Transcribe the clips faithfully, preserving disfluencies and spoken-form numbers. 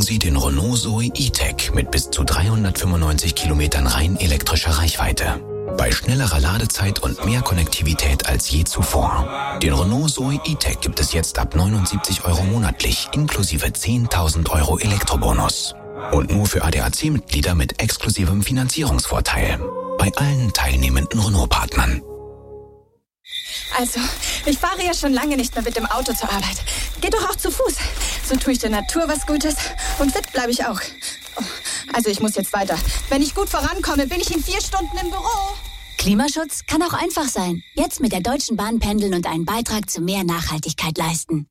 Sie den Renault Zoe E-Tech mit bis zu dreihundertfünfundneunzig Kilometern rein elektrischer Reichweite. Bei schnellerer Ladezeit und mehr Konnektivität als je zuvor. Den Renault Zoe E-Tech gibt es jetzt ab neunundsiebzig Euro monatlich, inklusive zehntausend Euro Elektrobonus. Und nur für A D A C-Mitglieder mit exklusivem Finanzierungsvorteil. Bei allen teilnehmenden Renault-Partnern. Also, ich fahre ja schon lange nicht mehr mit dem Auto zur Arbeit. Geh doch auch zu Fuß. So tue ich der Natur was Gutes und fit bleibe ich auch. Oh, also ich muss jetzt weiter. Wenn ich gut vorankomme, bin ich in vier Stunden im Büro. Klimaschutz kann auch einfach sein. Jetzt mit der Deutschen Bahn pendeln und einen Beitrag zu mehr Nachhaltigkeit leisten.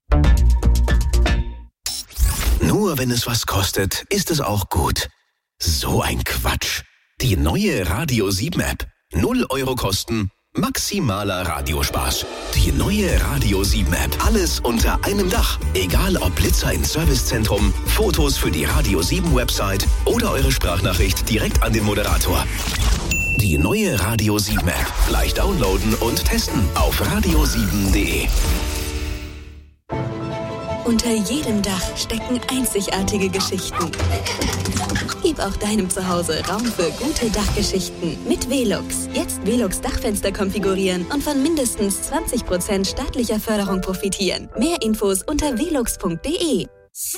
Nur wenn es was kostet, ist es auch gut. So ein Quatsch. Die neue Radio sieben App. Null Euro Kosten. Maximaler Radiospaß. Die neue Radio sieben App. Alles unter einem Dach. Egal ob Blitzer ins Servicezentrum, Fotos für die Radio sieben Website oder eure Sprachnachricht direkt an den Moderator. Die neue Radio sieben App. Gleich downloaden und testen auf radio sieben punkt de. Unter jedem Dach stecken einzigartige Geschichten. Gib auch deinem Zuhause Raum für gute Dachgeschichten mit Velux. Jetzt Velux Dachfenster konfigurieren und von mindestens zwanzig Prozent staatlicher Förderung profitieren. Mehr Infos unter velux punkt de.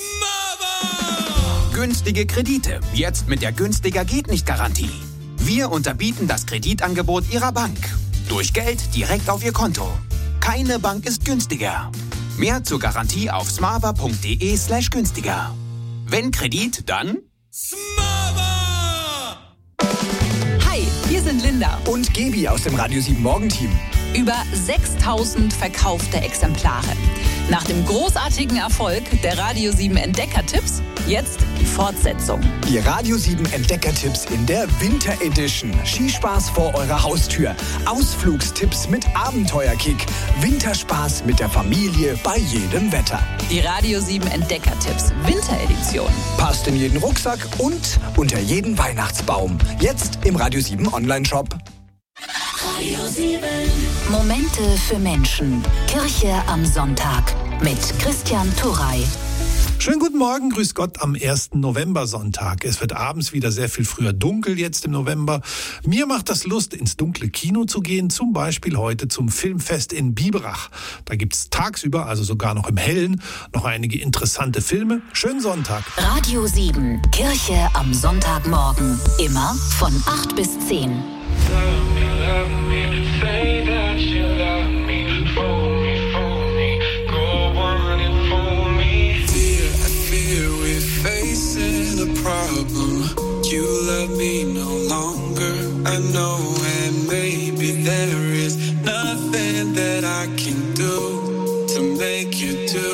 Günstige Kredite. Jetzt mit der Günstiger geht nicht Garantie. Wir unterbieten das Kreditangebot Ihrer Bank. Durch Geld direkt auf Ihr Konto. Keine Bank ist günstiger. Mehr zur Garantie auf smava punkt de slash günstiger. Wenn Kredit, dann Smava! Hi, wir sind Linda und Gebi aus dem Radio sieben Morgenteam. Über sechstausend verkaufte Exemplare. Nach dem großartigen Erfolg der Radio sieben Entdecker-Tipps, jetzt die Fortsetzung. Die Radio sieben Entdecker-Tipps in der Winter Edition. Skispaß vor eurer Haustür. Ausflugstipps mit Abenteuerkick. Winterspaß mit der Familie bei jedem Wetter. Die Radio sieben Entdecker-Tipps Winteredition. Passt in jeden Rucksack und unter jeden Weihnachtsbaum. Jetzt im Radio sieben Online-Shop. Radio sieben. Momente für Menschen. Kirche am Sonntag mit Christian Turrey. Schönen guten Morgen, grüß Gott am ersten November-Sonntag. Es wird abends wieder sehr viel früher dunkel jetzt im November. Mir macht das Lust, ins dunkle Kino zu gehen, zum Beispiel heute zum Filmfest in Biberach. Da gibt's tagsüber, also sogar noch im Hellen, noch einige interessante Filme. Schönen Sonntag. Radio sieben, Kirche am Sonntagmorgen. Immer von acht bis zehn. Love me, love me, say that you love me, fool me, fool me, go on and fool me. Fear, I fear we're facing a problem. You love me no longer, I know, and maybe there is nothing that I can do to make you do.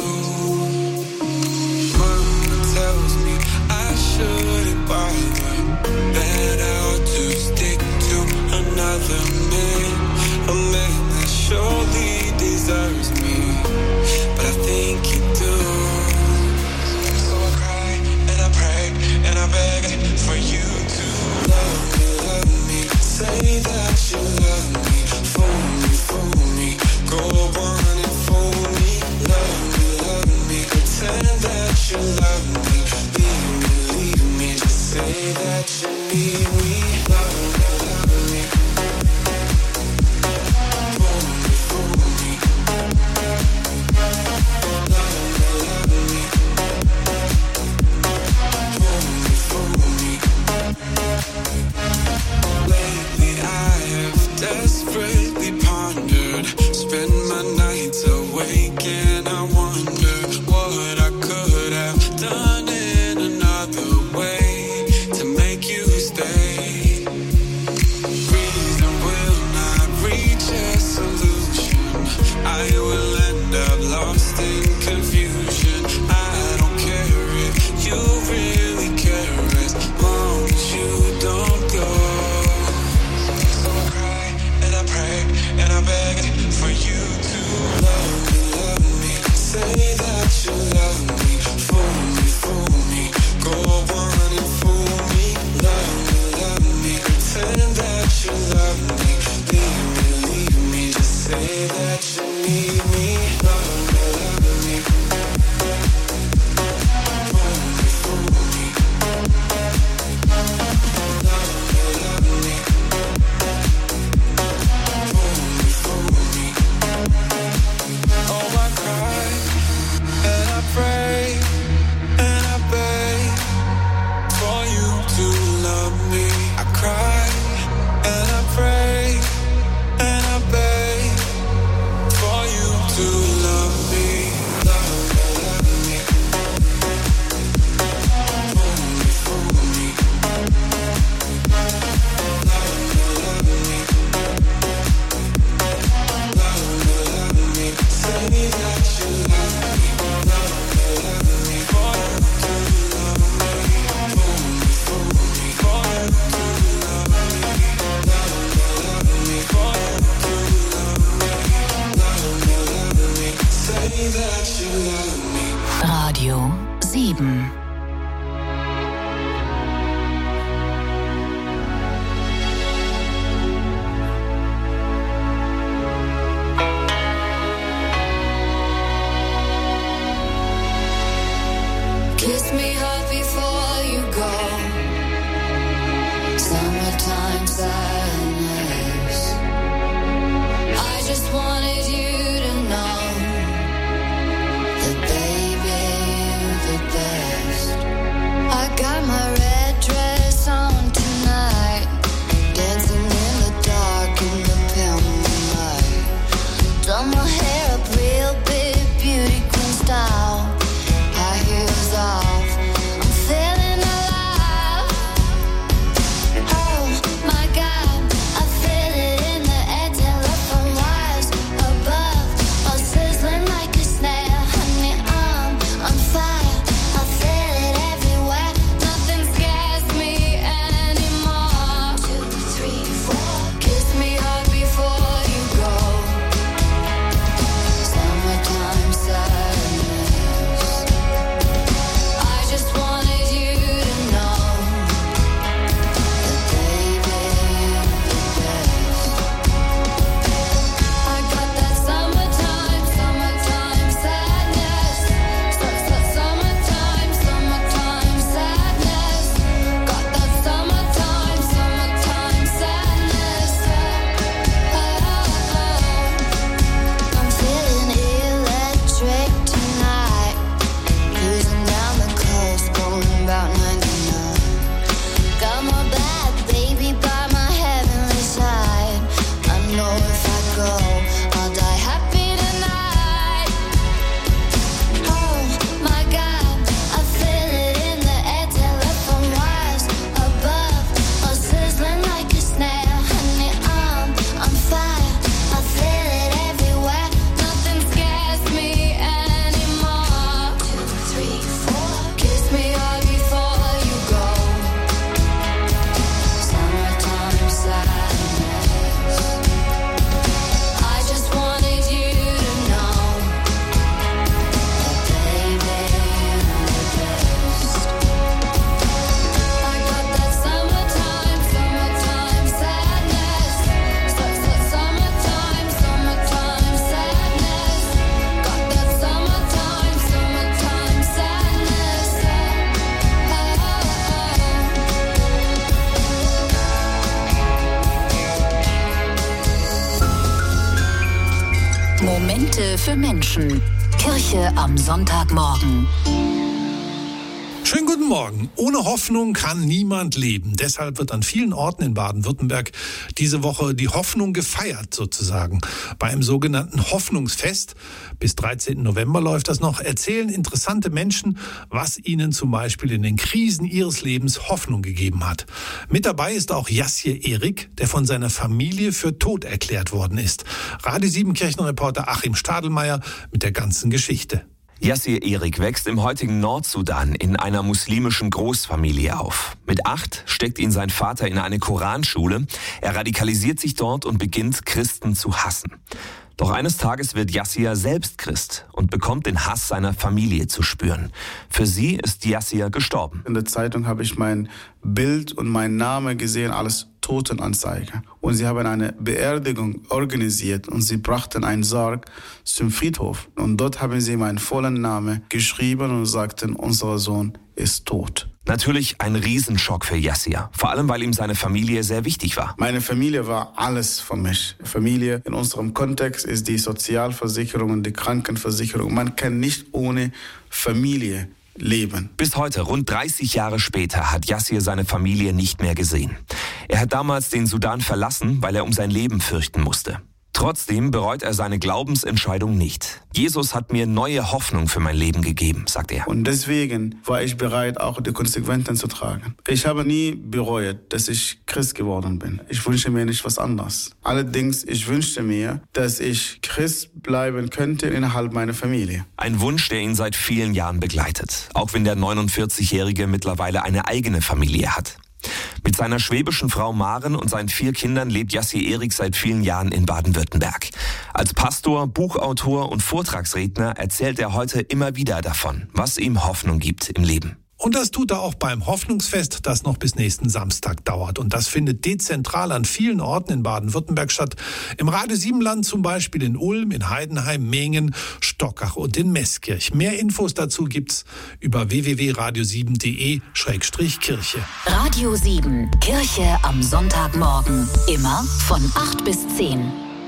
Mama tells me I shouldn't bother, that I ought to stick another man, a man that surely deserves me, but I think you do. So I cry and I pray and I beg for you to love me, love me, say that you love me. Momente für Menschen. Kirche am Sonntagmorgen. Schönen guten Morgen. Ohne Hoffnung kann niemand leben. Deshalb wird an vielen Orten in Baden-Württemberg diese Woche die Hoffnung gefeiert, sozusagen. Bei einem sogenannten Hoffnungsfest, bis dreizehnten November läuft das noch, erzählen interessante Menschen, was ihnen zum Beispiel in den Krisen ihres Lebens Hoffnung gegeben hat. Mit dabei ist auch Jassir Erik, der von seiner Familie für tot erklärt worden ist. Radio sieben Kirchenreporter Achim Stadelmeier mit der ganzen Geschichte. Jassir Erik wächst im heutigen Nordsudan in einer muslimischen Großfamilie auf. Mit acht steckt ihn sein Vater in eine Koranschule. Er radikalisiert sich dort und beginnt, Christen zu hassen. Doch eines Tages wird Jassir selbst Christ und bekommt den Hass seiner Familie zu spüren. Für sie ist Jassir gestorben. In der Zeitung habe ich mein Bild und meinen Namen gesehen, alles Totenanzeige. Und sie haben eine Beerdigung organisiert und sie brachten einen Sarg zum Friedhof. Und dort haben sie meinen vollen Namen geschrieben und sagten, unser Sohn ist tot. Natürlich ein Riesenschock für Jassir, vor allem weil ihm seine Familie sehr wichtig war. Meine Familie war alles für mich. Familie in unserem Kontext ist die Sozialversicherung und die Krankenversicherung. Man kann nicht ohne Familie leben. Bis heute, rund dreißig Jahre später, hat Jassir seine Familie nicht mehr gesehen. Er hat damals den Sudan verlassen, weil er um sein Leben fürchten musste. Trotzdem bereut er seine Glaubensentscheidung nicht. Jesus hat mir neue Hoffnung für mein Leben gegeben, sagt er. Und deswegen war ich bereit, auch die Konsequenzen zu tragen. Ich habe nie bereut, dass ich Christ geworden bin. Ich wünsche mir nicht was anderes. Allerdings, ich wünschte mir, dass ich Christ bleiben könnte innerhalb meiner Familie. Ein Wunsch, der ihn seit vielen Jahren begleitet. Auch wenn der neunundvierzigjährige mittlerweile eine eigene Familie hat. Mit seiner schwäbischen Frau Maren und seinen vier Kindern lebt Jassir Erik seit vielen Jahren in Baden-Württemberg. Als Pastor, Buchautor und Vortragsredner erzählt er heute immer wieder davon, was ihm Hoffnung gibt im Leben. Und das tut er auch beim Hoffnungsfest, das noch bis nächsten Samstag dauert. Und das findet dezentral an vielen Orten in Baden-Württemberg statt. Im Radio sieben Land zum Beispiel in Ulm, in Heidenheim, Mengen, Stockach und in Meßkirch. Mehr Infos dazu gibt's über w w w punkt radio sieben punkt de Schrägstrich Kirche. Radio sieben, Kirche am Sonntagmorgen. Immer von acht bis zehn.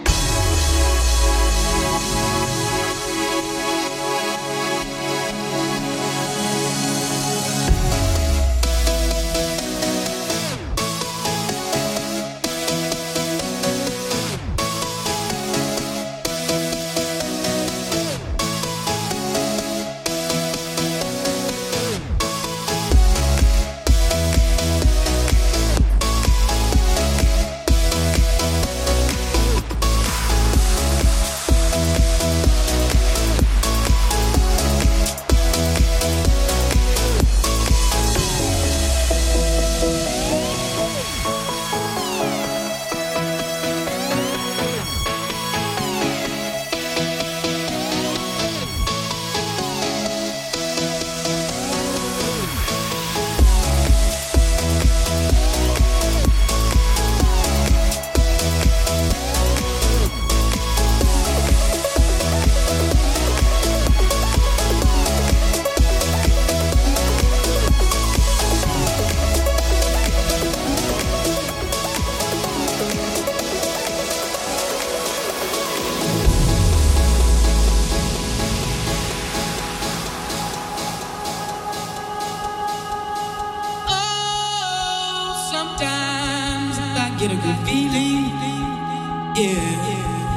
get a good feeling, yeah.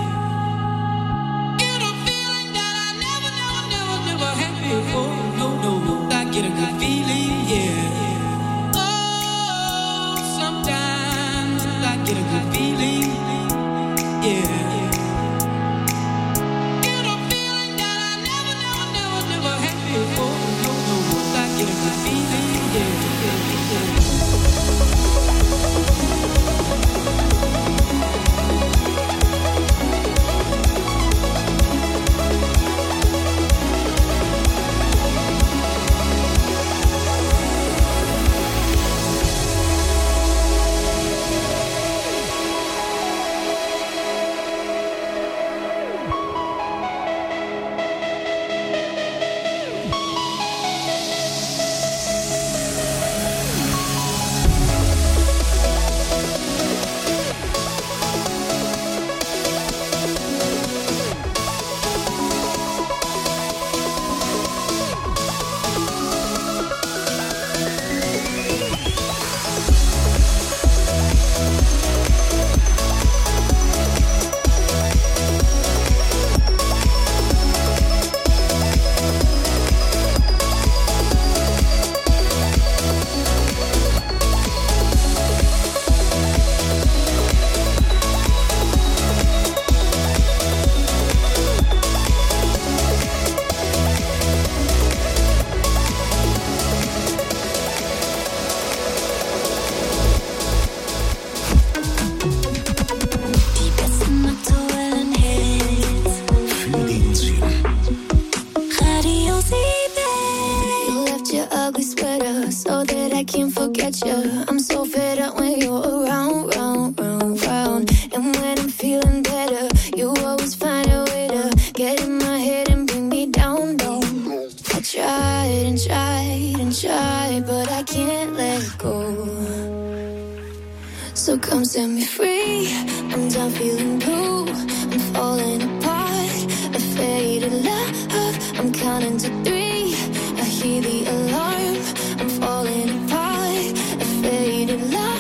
Get a feeling that I never, never, never, never had before. No, no, no, I get a good feeling, yeah. Oh, sometimes I get a good feeling, yeah. Get a feeling that I never, never, never, never had before. No, no, no, I get a good feeling, yeah, yeah, yeah. with you. I'm so fed up when you're around, round, round, round. And when I'm feeling better, you always find a way to get in my head and bring me down, down. I tried and tried and tried, but I can't let go. So come set me free. I'm done feeling blue. I'm falling apart. A faded love. I'm counting to three. I hear the alarm. I'm falling apart. A faded love.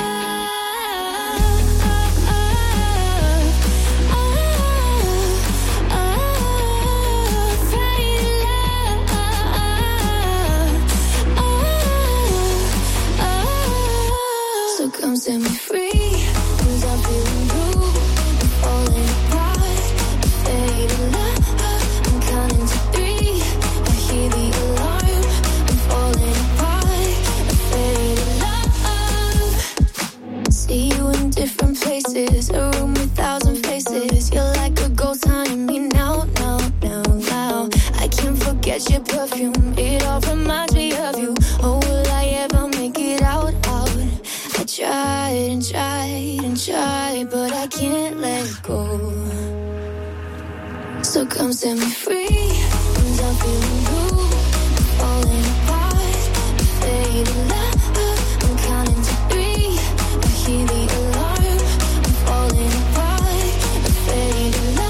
Come set me free. Cause I'm feeling blue. I'm falling apart. Faded love. I'm counting to three. I hear the alarm. I'm falling apart. Faded love. See you in different places. A room with thousand faces. You're like a ghost haunting me now, now, now, now. I can't forget your perfume. It all reminds me of you. Oh, will I ever make it out, out? I tried and tried and tried, but I can't let go. So come set me free. I'm done feeling blue. I'm falling apart. Faded love. I'm counting to three. I hear the alarm. I'm falling apart. Faded love.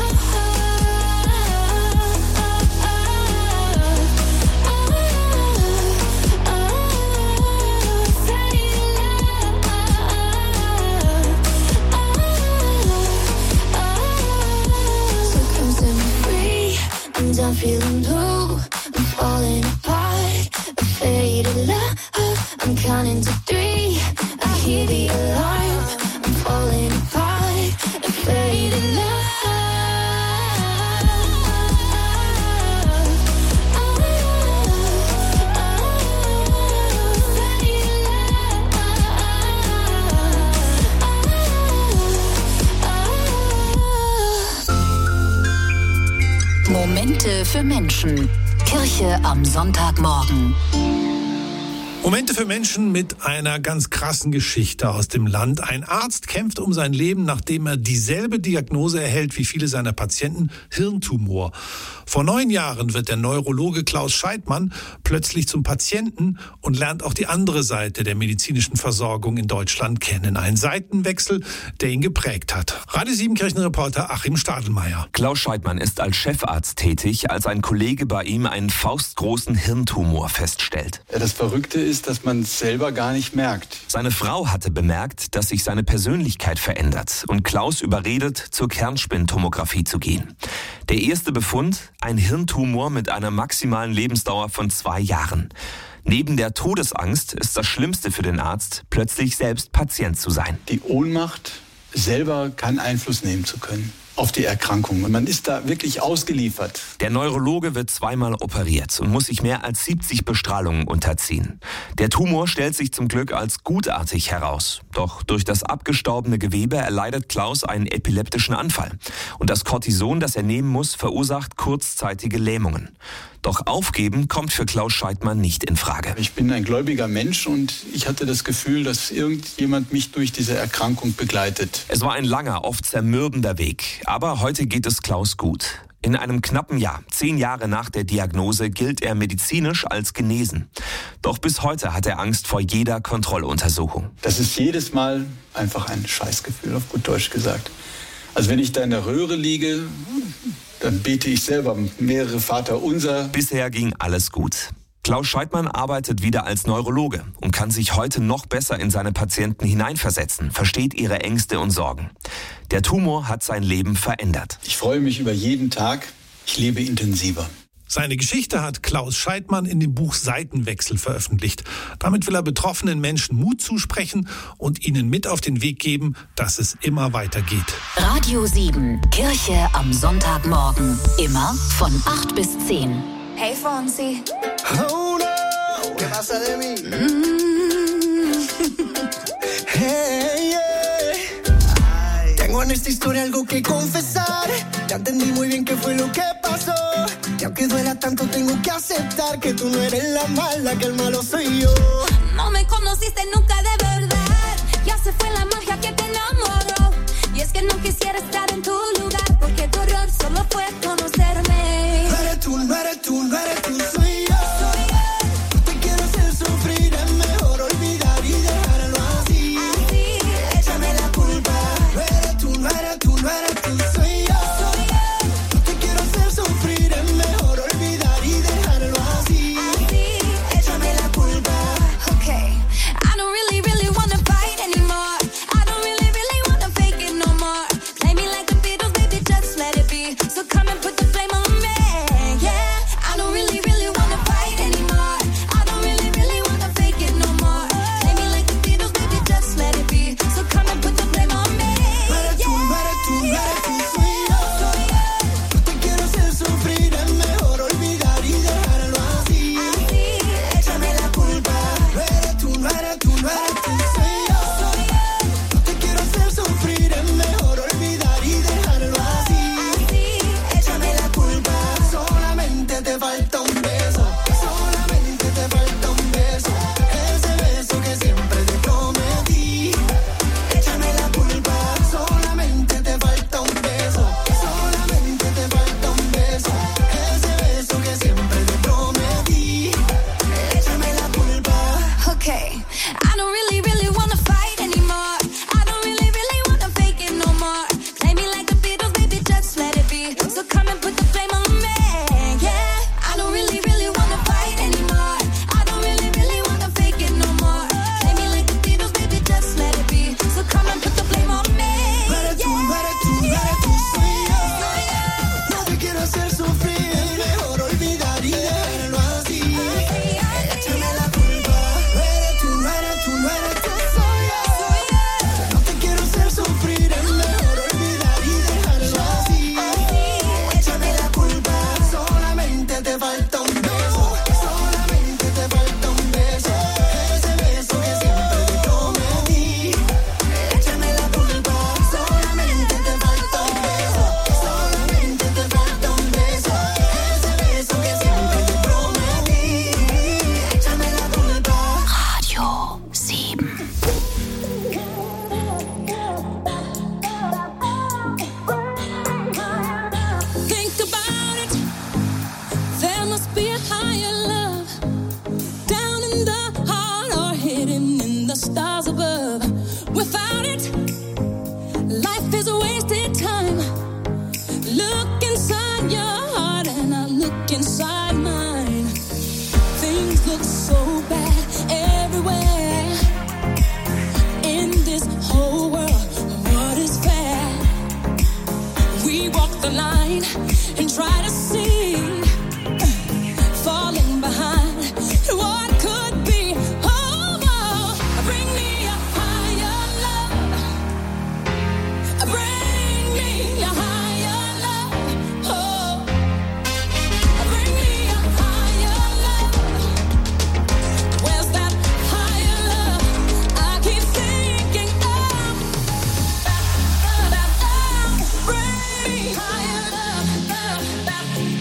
I'm feeling blue, I'm falling apart. A faded love, I'm counting to three. I hear the alarm, I'm falling apart. A faded love. Momente für Menschen. Kirche am Sonntagmorgen. Momente für Menschen mit einer ganz krassen Geschichte aus dem Land. Ein Arzt kämpft um sein Leben, nachdem er dieselbe Diagnose erhält wie viele seiner Patienten, Hirntumor. Vor neun Jahren wird der Neurologe Klaus Scheidmann plötzlich zum Patienten und lernt auch die andere Seite der medizinischen Versorgung in Deutschland kennen. Ein Seitenwechsel, der ihn geprägt hat. Radio sieben Kirchenreporter Achim Stadelmeier. Klaus Scheidmann ist als Chefarzt tätig, als ein Kollege bei ihm einen faustgroßen Hirntumor feststellt. Ja, das Verrückte ist, dass man es selber gar nicht merkt. Seine Frau hatte bemerkt, dass sich seine Persönlichkeit verändert und Klaus überredet, zur Kernspintomographie zu gehen. Der erste Befund, ein Hirntumor mit einer maximalen Lebensdauer von zwei Jahren. Neben der Todesangst ist das Schlimmste für den Arzt, plötzlich selbst Patient zu sein. Die Ohnmacht, selber keinen Einfluss nehmen zu können auf die Erkrankung. Und man ist da wirklich ausgeliefert. Der Neurologe wird zweimal operiert und muss sich mehr als siebzig Bestrahlungen unterziehen. Der Tumor stellt sich zum Glück als gutartig heraus. Doch durch das abgestorbene Gewebe erleidet Klaus einen epileptischen Anfall. Und das Cortison, das er nehmen muss, verursacht kurzzeitige Lähmungen. Doch aufgeben kommt für Klaus Scheidmann nicht in Frage. Ich bin ein gläubiger Mensch und ich hatte das Gefühl, dass irgendjemand mich durch diese Erkrankung begleitet. Es war ein langer, oft zermürbender Weg. Aber heute geht es Klaus gut. In einem knappen Jahr, zehn Jahre nach der Diagnose, gilt er medizinisch als genesen. Doch bis heute hat er Angst vor jeder Kontrolluntersuchung. Das ist jedes Mal einfach ein Scheißgefühl, auf gut Deutsch gesagt. Also wenn ich da in der Röhre liege, dann bete ich selber mehrere Vaterunser. Bisher ging alles gut. Klaus Scheidmann arbeitet wieder als Neurologe und kann sich heute noch besser in seine Patienten hineinversetzen, versteht ihre Ängste und Sorgen. Der Tumor hat sein Leben verändert. Ich freue mich über jeden Tag. Ich lebe intensiver. Seine Geschichte hat Klaus Scheidmann in dem Buch Seitenwechsel veröffentlicht. Damit will er betroffenen Menschen Mut zusprechen und ihnen mit auf den Weg geben, dass es immer weitergeht. Radio sieben, Kirche am Sonntagmorgen. Immer von acht bis zehn. Hey Fonsi. Oh no, ¿qué pasa de mí? Mm. Hey, yeah. Tengo en esta historia algo que confesar. Ya entendí muy bien qué fue lo que pasó. Y aunque duela tanto tengo que aceptar que tú no eres la mala, que el malo soy yo. No me conoces. conociste nunca de verdad. Ya se fue la magia que te enamoró. Y es que no quisiera estar en tu lugar, porque tu error solo fue conocerme. No eres tú, no eres tú, no eres tú, soy yo. Soy yo. No te quiero hacer sufrir, es mejor olvidar y dejarlo así. Así, échame la culpa. No eres tú, no eres tú, no eres tú, soy yo. soy yo. No te quiero hacer sufrir, es mejor olvidar y dejarlo así. Así, échame la culpa. Okay, I don't really, really wanna fight anymore. I don't really, really wanna fake it no more. Play me like the Beatles, baby, just let it be. So come and put the flame on me, yeah. I don't really, really wanna fight anymore. I don't really, really wanna fake it no more. Play me like the Beatles, baby, just let it be. So come and put the flame on me, No eres tú, no eres tú, no eres tú, soy yo. soy yo. No te quiero hacer sufrir, es mejor olvidar y dejarlo así. Así, Échame la culpa. No eres tú, no eres tú, no eres tú, soy yo. soy yo. No te quiero hacer sufrir, es mejor olvidar y dejarlo así. Así, Échame la culpa. Solamente te falta un beso. Solamente te falta un beso. Ese beso que siempre te prometí. Échame la culpa. Solamente te falta un beso. Solamente te falta un beso. Ese beso que siempre te prometí. Échame la culpa. Okay, I don't really, really wanna fight anymore. I don't really, really wanna fake it no more. Play me like the Beatles, baby, just let it be. So come and put the flame on me, yeah. I don't really, really wanna fight anymore. I don't really, really wanna fake it no more. Play me like the Beatles, baby, just let it be. So come and put the flame on me, No eres tú, no eres tú, no eres tú, soy yo. No te quiero hacer sufrir, es mejor olvidar y dejarlo así. Échame la culpa. No eres tú, no eres tú, no eres tú, soy yo. No te quiero hacer sufrir, es mejor olvidar y dejarlo así. Échame la culpa. Solamente te falta un beso. Solamente te falta un beso. Ese beso que siempre te prometí. Échame la culpa. Solamente te falta un beso. Solamente te falta un beso. Ese beso que siempre te prometí. Échame la culpa. Radio sieben. Think about it. There must be a higher love down in the heart or hidden in the stars above. Without it, life is a wasted time. Look inside your heart and I look inside mine. Things look so bad everywhere in this whole world. What is fair? We walk the line and try to see, falling behind what could be. Oh, oh, bring me a higher love. Bring me a higher love. Oh, bring me a higher love. Where's that higher love? I keep thinking of. Bring me higher love.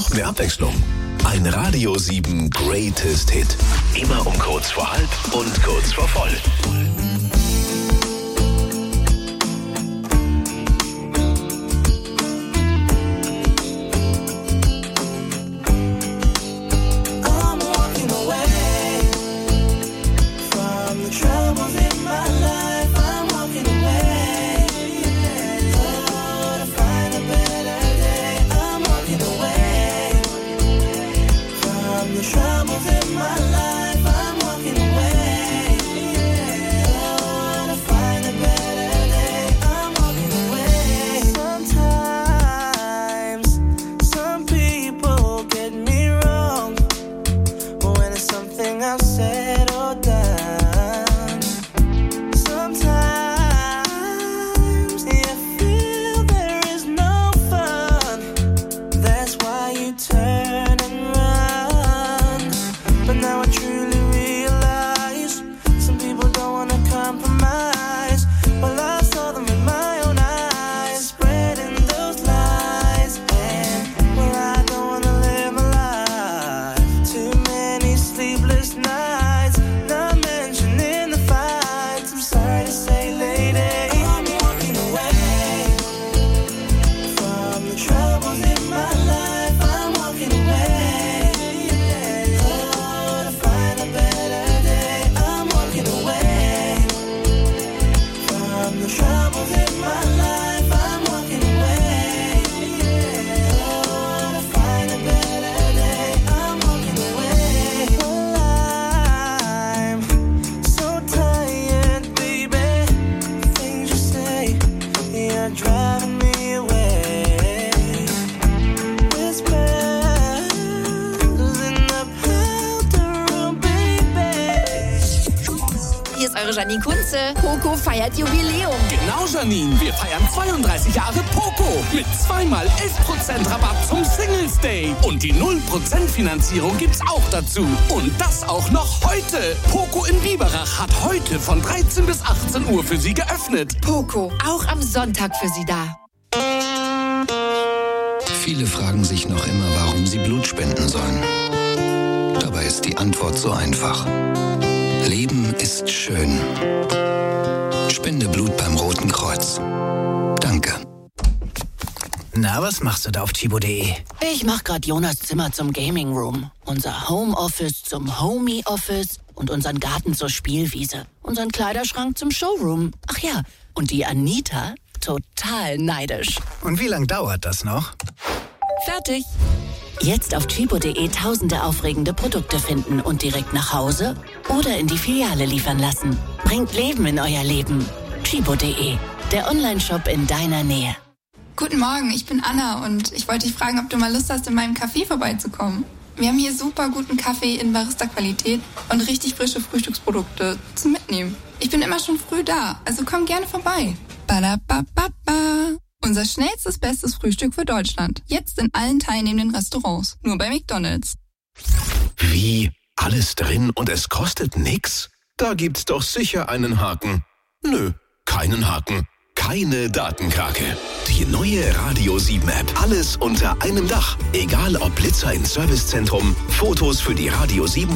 braucht mehr Abwechslung. Ein Radio sieben Greatest Hit. Immer um kurz vor halb und kurz vor voll. I'm walking away from the troubles in my life. I'm walking away oh, to find a better day. I'm walking away from the troubles in my life. I'm walking away oh, to find a better day. I'm walking away. Sometimes some people get me wrong when it's something I've said or done. Sometimes you feel there is no fun. That's why you turn and run. But now I truly realize some people don't wanna compromise. Well, I saw them in my own eyes, spreading those lies. And well, I don't wanna live my life. Too many sleepless nights, not mentioning the fights. I'm sorry to say, lady, I'm walking away from the troubles in my life. I'm walking away oh, to find a better day. I'm walking away from the troubles in my life. I'm walking away oh, to find a better day. I'm walking away. Well, I'm so tired, baby. Things you say, you're driving me away. Whispers in the powder room, baby. Hier ist eure Janine Kunze. Poco feiert Jubiläum. Genau, Janine. Wir feiern zweiunddreißig Jahre Poco mit zweimal elf Prozent Rabatt zum Singles Day. Und die null Prozent Finanzierung gibt's auch dazu. Und das auch noch heute. Poco in Biberach hat heute von dreizehn bis achtzehn Uhr für Sie geöffnet. Poco, auch am Sonntag für Sie da. Viele fragen sich noch immer, warum sie Blut spenden sollen. Dabei ist die Antwort so einfach. Leben ist schön. Spende Blut beim Roten Kreuz. Danke. Na, was machst du da auf Chibo punkt de? Ich mach grad Jonas Zimmer zum Gaming Room, unser Homeoffice zum Homie Office und unseren Garten zur Spielwiese, unseren Kleiderschrank zum Showroom. Ach ja, und die Anita total neidisch. Und wie lang dauert das noch? Fertig. Jetzt auf Chibo punkt de tausende aufregende Produkte finden und direkt nach Hause oder in die Filiale liefern lassen. Bringt Leben in euer Leben. Chibo punkt de, der Onlineshop in deiner Nähe. Guten Morgen, ich bin Anna und ich wollte dich fragen, ob du mal Lust hast, in meinem Café vorbeizukommen. Wir haben hier super guten Kaffee in Barista-Qualität und richtig frische Frühstücksprodukte zum Mitnehmen. Ich bin immer schon früh da, also komm gerne vorbei. Badabababa. Unser schnellstes, bestes Frühstück für Deutschland. Jetzt in allen teilnehmenden Restaurants. Nur bei McDonald's. Wie? Alles drin und es kostet nix? Da gibt's doch sicher einen Haken. Nö, keinen Haken. Keine Datenkrake. Die neue Radio sieben App. Alles unter einem Dach. Egal ob Blitzer ins Servicezentrum, Fotos für die Radio sieben